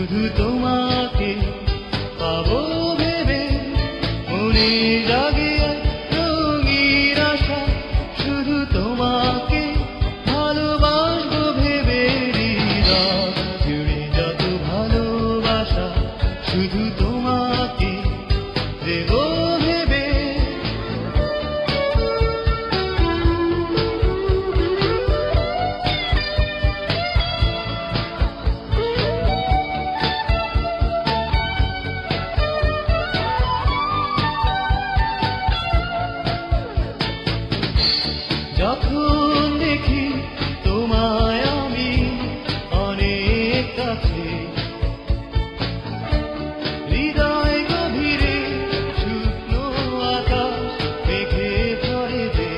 শুধু তোমাকে পাবো ভেবে মনে জাগে রঙিন আশা শুধু তোমাকে ভালোবাসবো ভেবে হৃদয় জুড়ে যত ভালোবাসা শুধু তোমাকে দেবো ভেবে যখন দেখি তোমায় আমি অনেক কাছে হৃদয় গভীরে শুকনো আকাশ মেঘে ভরে দে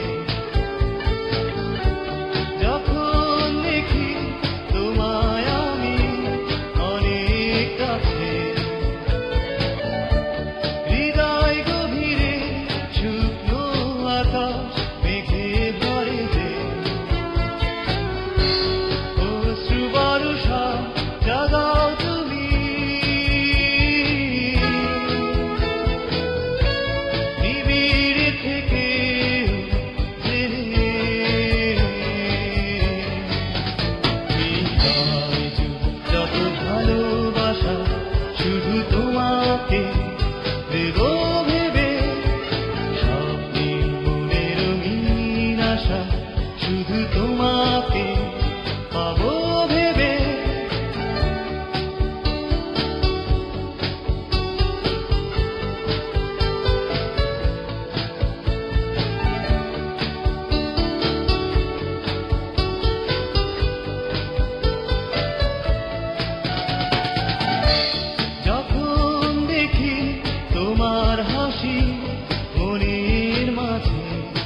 যখন দেখি তোমায় আমি অনেক কাছে হৃদয় গভীরে শুকনো আকাশ মেঘে ভরে দে অশ্রু বর্ষা জাগাও তুমি নিবিড় থেকে জেনে হৃদয় যত ভালোবাসা শুধু তোমাকে দেবো ভেবে স্বপ্নের মনে রঙিন আশা শুধু তোমাকে পাবো ভেবে যখন দেখি তোমার হাসি মনের মাঝে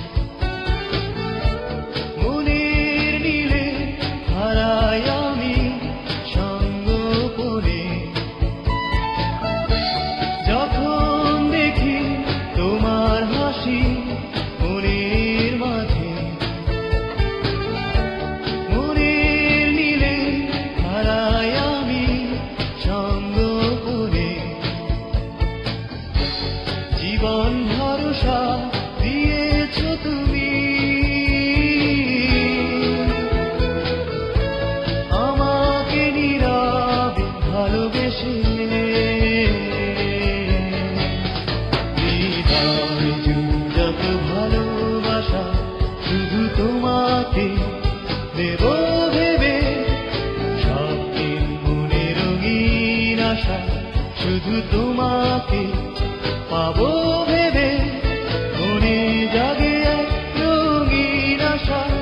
মনের নীলে হারাই আমি সঙ্গ করে যখন দেখি তোমার হাসি মনের মাঝে মনের নীলে হারাই আমি সঙ্গ করে জীবন ভরসা দিয়েছ তুমি আমাকে নীরবে ভালোবেসে হৃদয় যত ভালোবাসা শুধু তোমাকে দেবো ভেবে স্বপ্নের মনে রঙিন আশা শুধু তোমাকে পাবো ভেবে মনে জাগে রঙিন আশা